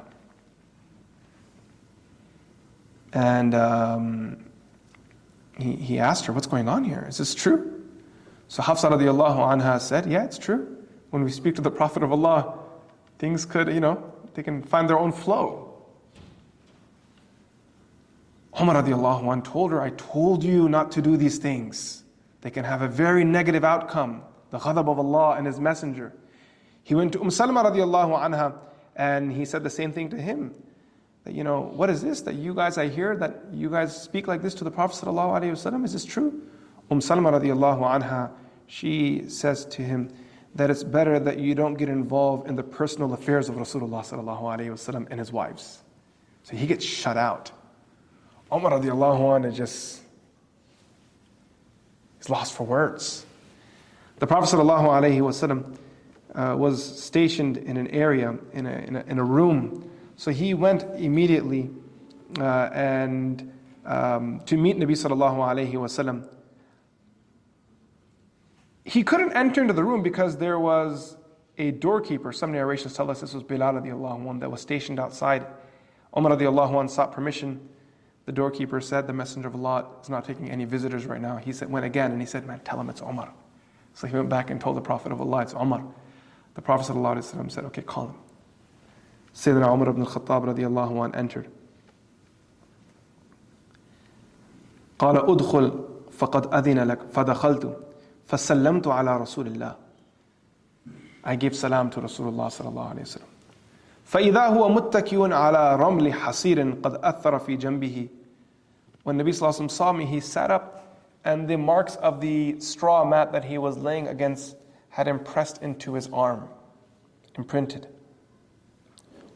[SPEAKER 2] And um, he, he asked her, "What's going on here? Is this true?" So Hafsa radiallahu anha said, "Yeah, it's true. When we speak to the Prophet of Allah, things could, you know, they can find their own flow." Umar radiallahu anhu told her, "I told you not to do these things. They can have a very negative outcome. The ghadab of Allah and His Messenger." He went to Umm Salama radiallahu anha and he said the same thing to him. That, you know, "What is this that you guys, I hear that you guys speak like this to the Prophet sallallahu alaihi wasallam? Is this true?" Umm Salama radiallahu anha, she says to him that it's better that you don't get involved in the personal affairs of Rasulullah sallallahu alaihi wasallam and his wives. So he gets shut out. Umar radiallahu anha just, he's lost for words. The Prophet sallallahu alaihi wasallam Uh, was stationed in an area, in a, in a, in a room. So he went immediately uh, and um, to meet Nabi sallallahu alayhi wasallam. He couldn't enter into the room because there was a doorkeeper. Some narrations tell us this was Bilal radiallahu anhu that was stationed outside. Umar radiallahu anhu sought permission. The doorkeeper said, "The Messenger of Allah is not taking any visitors right now." He said, went again and he said, "Man, tell him it's Umar." So he went back and told the Prophet of Allah, "It's Umar." The Prophet ﷺ said, "Okay, call him." Sayyidina Umar ibn al-Khattab radiallahu anhu entered. قال أدخل فقد أذن لك فدخلت فسلمت على رسول الله. I gave salam to Rasulullah sallallahu alayhi wa sallam. فإذا هو متكئ على رمل حصير قد أثر في جنبه. When Nabi sallallahu alayhi wa sallam saw me, he sat up and the marks of the straw mat that he was laying against had impressed into his arm, imprinted.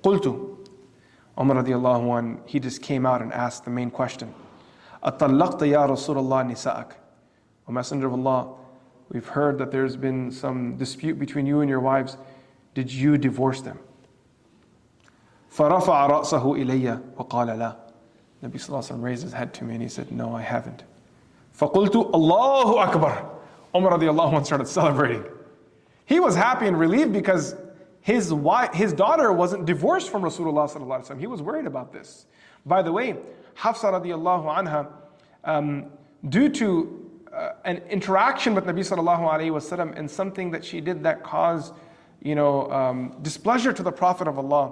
[SPEAKER 2] قلت, Umar radiallahu anh, he just came out and asked the main question. أَطَلَّقْتَ يَا رَسُولَ اللَّهِ نِسَاءَكَ? O Messenger of Allah, we've heard that there's been some dispute between you and your wives. Did you divorce them? فَرَفَعَ رَأْسَهُ إِلَيَّ وَقَالَ لَا. Nabi sallallahu alayhi wa sallam raised his head to me and he said, no, I haven't. فَقُلْتُ Allahu Akbar. Umar radiallahu anh started celebrating. He was happy and relieved because his wife, his daughter wasn't divorced from Rasulullah sallallahu alaihi wasallam. He was worried about this. By the way, Hafsa radiallahu anha, um, due to uh, an interaction with Nabi sallallahu alaihi wasallam and something that she did that caused, you know, um, displeasure to the Prophet of Allah,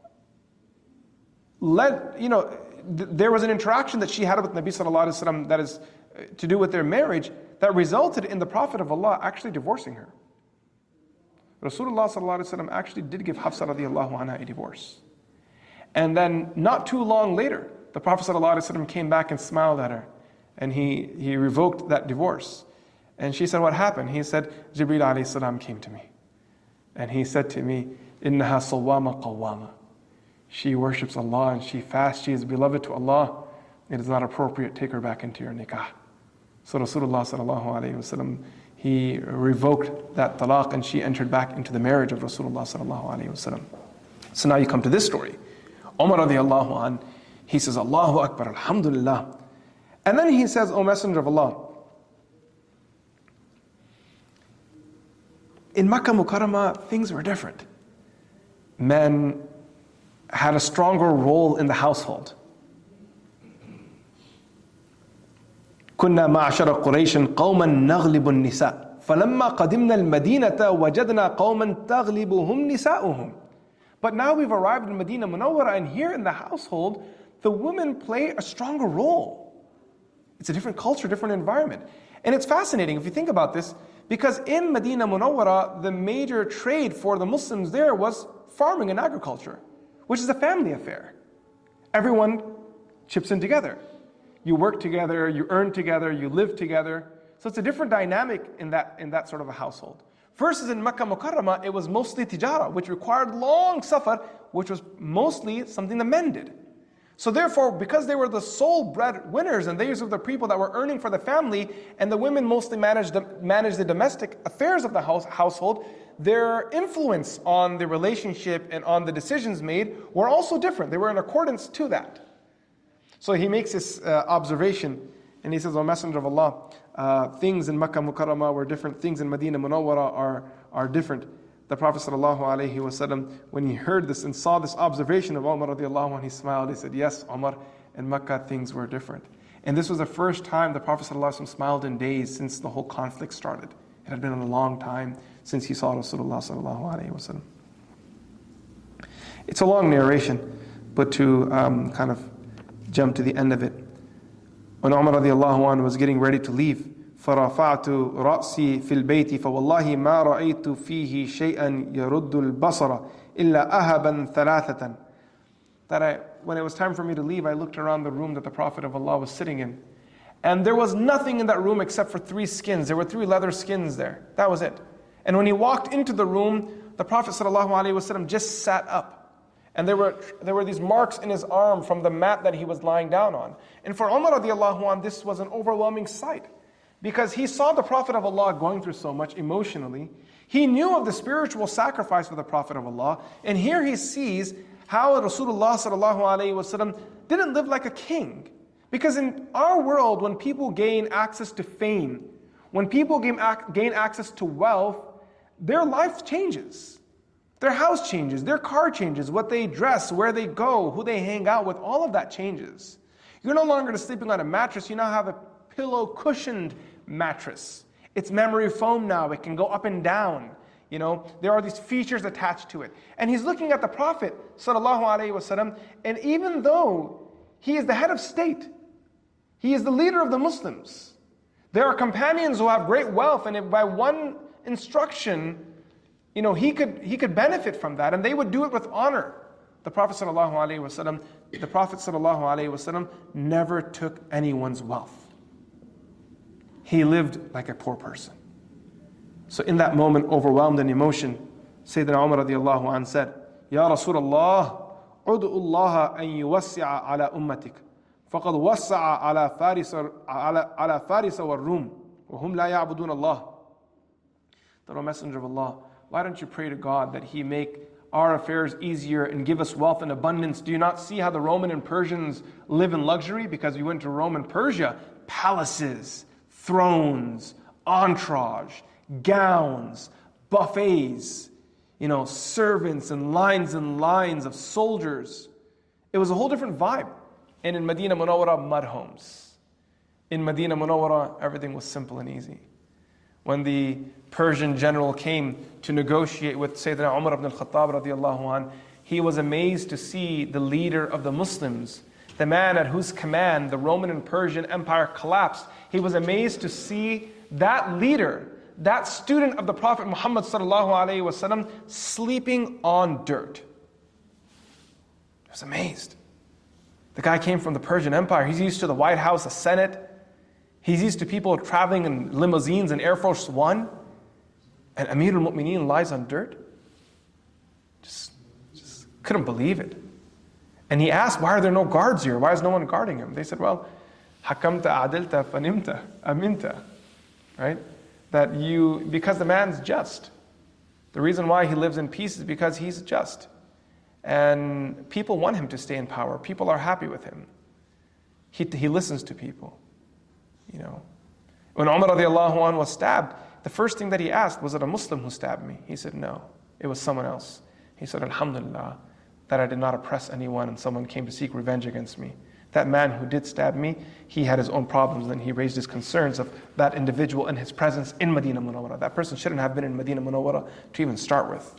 [SPEAKER 2] led, you know, th- there was an interaction that she had with Nabi sallallahu alaihi wasallam that is uh, to do with their marriage that resulted in the Prophet of Allah actually divorcing her. Rasulullah sallallahu alaihi wasallam actually did give Hafsa radiallahu anha a divorce. And then not too long later, the Prophet sallallahu alaihi wasallam came back and smiled at her. And he, he revoked that divorce. And she said, what happened? He said, Jibreel alayhi salam came to me. And he said to me, Innaha sawwama qawwama. She worships Allah and she fasts. She is beloved to Allah. It is not appropriate. Take her back into your nikah. So Rasulullah sallallahu alaihi wasallam, he revoked that talaq and she entered back into the marriage of Rasulullah sallallahu alaihi wasallam. So now you come to this story. Umar radiallahu an, he says, Allahu Akbar, Alhamdulillah. And then he says, O Messenger of Allah, in Makkah Mukarramah, things were different. Men had a stronger role in the household. كنا معشر قريش قوما نغلب النساء فلما قدمنا المدينة وجدنا قوما تغلبهم نساؤهم. But now we've arrived in Medina Munawwara, and here in the household, the women play a stronger role. It's a different culture, different environment. And it's fascinating if you think about this, because in Medina Munawwara, the major trade for the Muslims there was farming and agriculture, which is a family affair. Everyone chips in together. You work together, you earn together, you live together. So it's a different dynamic in that, in that sort of a household. Versus in Makkah Mukarramah, it was mostly tijara, which required long safar, which was mostly something the men did. So therefore, because they were the sole breadwinners and these were the people that were earning for the family, and the women mostly managed the, managed the domestic affairs of the house, household, their influence on the relationship and on the decisions made were also different. They were in accordance to that. So he makes this uh, observation, and he says, O Messenger of Allah, uh, things in Makkah Mukarramah were different, things in Medina Munawwara are, are different. The Prophet sallallahu alaihi wasallam, when he heard this and saw this observation of Umar radiallahu anh, he smiled. He said, yes, Umar, in Makkah things were different. And this was the first time the Prophet sallallahu alaihi wasallam smiled in days since the whole conflict started. It had been a long time since he saw Rasulullah sallallahu alaihi wasallam. It's a long narration, but to um, kind of jump to the end of it. When Umar radiallahu anh was getting ready to leave, فرفعت رأسي في البيت فوالله ما رأيت فيه شيئا يرد البصر إلا أهبا ثلاثة. That I, when it was time for me to leave, I looked around the room that the Prophet of Allah was sitting in. And there was nothing in that room except for three skins. There were three leather skins there. That was it. And when he walked into the room, the Prophet sallallahu alaihi wasallam just sat up. And there were there were these marks in his arm from the mat that he was lying down on. And for Umar radiallahu anh, this was an overwhelming sight. Because he saw the Prophet of Allah going through so much emotionally. He knew of the spiritual sacrifice of the Prophet of Allah. And here he sees how Rasulullah sallallahu alaihi wasallam didn't live like a king. Because in our world, when people gain access to fame, when people gain, gain access to wealth, their life changes. Their house changes, their car changes, what they dress, where they go, who they hang out with, all of that changes. You're no longer just sleeping on a mattress, you now have a pillow cushioned mattress. It's memory foam now, it can go up and down. You know, there are these features attached to it. And he's looking at the Prophet sallallahu alaihi wasallam, and even though he is the head of state, he is the leader of the Muslims, there are companions who have great wealth, and if by one instruction, you know, he could he could benefit from that, and they would do it with honor. The Prophet sallallahu alaihi wasallam, the Prophet sallallahu alaihi wasallam never took anyone's wealth. He lived like a poor person. So in that moment, overwhelmed in emotion, Sayyidina Umar radiallahu anh said, Ya Rasulullah, ادعوا الله أن يوسع على أمتك فقد وسع على فارس على على فارس والروم وهم لا يعبدون الله. The Messenger of Allah, why don't you pray to God that He make our affairs easier and give us wealth and abundance? Do you not see how the Roman and Persians live in luxury? Because we went to Rome and Persia, palaces, thrones, entourage, gowns, buffets, you know, servants and lines and lines of soldiers. It was a whole different vibe. And in Medina Munawwara, mud homes. In Medina Munawwara, everything was simple and easy. When the Persian general came to negotiate with Sayyidina Umar ibn al-Khattab radiallahu anh, he was amazed to see the leader of the Muslims, the man at whose command the Roman and Persian empire collapsed. He was amazed to see that leader, that student of the Prophet Muhammad sallallahu alaihi wasallam, sleeping on dirt. He was amazed. The guy came from the Persian Empire. He's used to the White House, the Senate. He's used to people traveling in limousines and Air Force One. And Amir al-Mu'mineen lies on dirt. Just, just couldn't believe it. And he asked, why are there no guards here? Why is no one guarding him? They said, well, hakamta adilta fanimta aminta. Right? That you, because the man's just. The reason why he lives in peace is because he's just. And people want him to stay in power. People are happy with him. He, he listens to people. You know, when Umar radiallahu anhu was stabbed, the first thing that he asked, was it a Muslim who stabbed me? He said, no, it was someone else. He said, alhamdulillah, that I did not oppress anyone and someone came to seek revenge against me. That man who did stab me, he had his own problems, and he raised his concerns of that individual and his presence in Medina Munawwara. That person shouldn't have been in Medina Munawwara to even start with.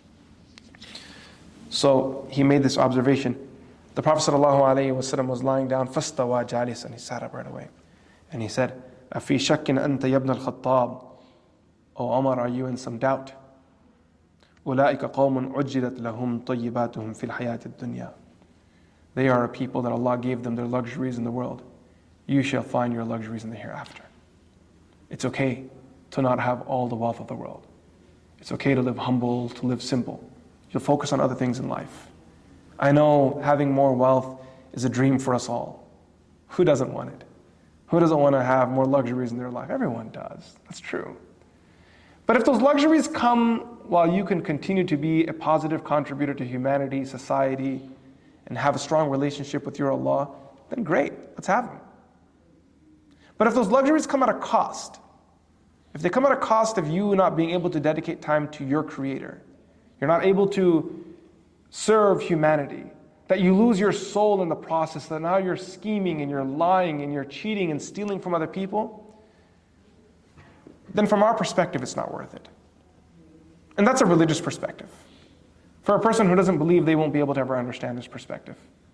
[SPEAKER 2] So he made this observation. The Prophet ﷺ was lying down, فَاسْتَوَى جَالِسًا, and he sat up right away. And he said, أَفِي شَكٍّ أَنْتَ يَبْنَ الْخَطَّابِ, O Omar, are you in some doubt? أُولَٰئِكَ قَوْمٌ عُجِّلَتْ لَهُمْ طَيِّبَاتُهُمْ فِي الْحَيَاةِ الدُّنْيَا. They are a people that Allah gave them their luxuries in the world. You shall find your luxuries in the hereafter. It's okay to not have all the wealth of the world. It's okay to live humble, to live simple. You'll focus on other things in life. I know having more wealth is a dream for us all. Who doesn't want it? Who doesn't want to have more luxuries in their life? Everyone does. That's true. But if those luxuries come while you can continue to be a positive contributor to humanity, society, and have a strong relationship with your Allah, then great, let's have them. But if those luxuries come at a cost, if they come at a cost of you not being able to dedicate time to your Creator, you're not able to serve humanity, that you lose your soul in the process, that now you're scheming and you're lying and you're cheating and stealing from other people, then from our perspective, it's not worth it. And that's a religious perspective. For a person who doesn't believe, they won't be able to ever understand this perspective.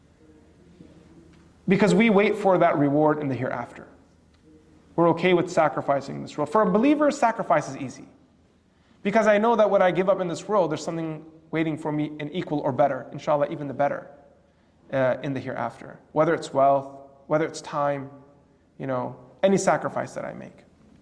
[SPEAKER 2] Because we wait for that reward in the hereafter. We're okay with sacrificing in this world. For a believer, sacrifice is easy. Because I know that what I give up in this world, there's something waiting for me in equal or better, inshallah, even the better, uh, in the hereafter. Whether it's wealth, whether it's time, you know, any sacrifice that I make.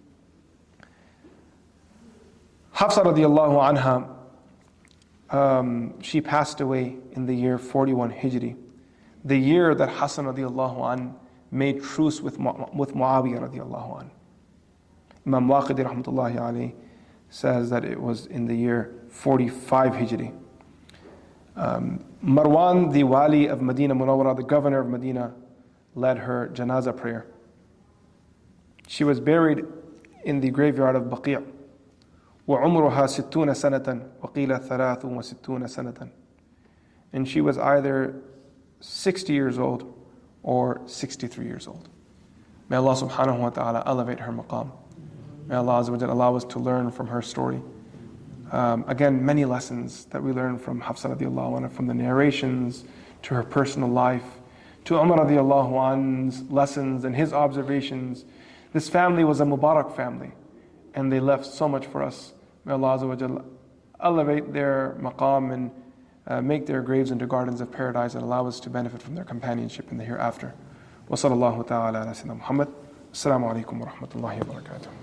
[SPEAKER 2] Hafsa radiallahu anha, um, she passed away in the year forty-one Hijri, the year that Hassan radiallahu an made truce with, Mu- with Muawiyah radiallahu an. Imam Waqidi rahmatullahi alayhi says that it was in the year forty-five Hijri. Um, Marwan, the wali of Medina Munawwara, the governor of Medina, led her janazah prayer. She was buried in the graveyard of Baqi'. وعمرها ستون سنة وقيل ثلاث وستون سنة. And she was either sixty years old or sixty-three years old. May Allah subhanahu wa ta'ala elevate her maqam. May Allah Azza wa Jalla allow us to learn from her story. Um, again, many lessons that we learn from Hafsa radiallahu anha, from the narrations to her personal life, to Umar radiallahu anhu's lessons and his observations. This family was a Mubarak family, and they left so much for us. May Allah Azza wa Jalla elevate their maqam and uh, make their graves into gardens of paradise and allow us to benefit from their companionship in the hereafter. Wa sallallahu ta'ala ala sayyidina Muhammad. Assalamu alaikum wa rahmatullahi wa barakatuh.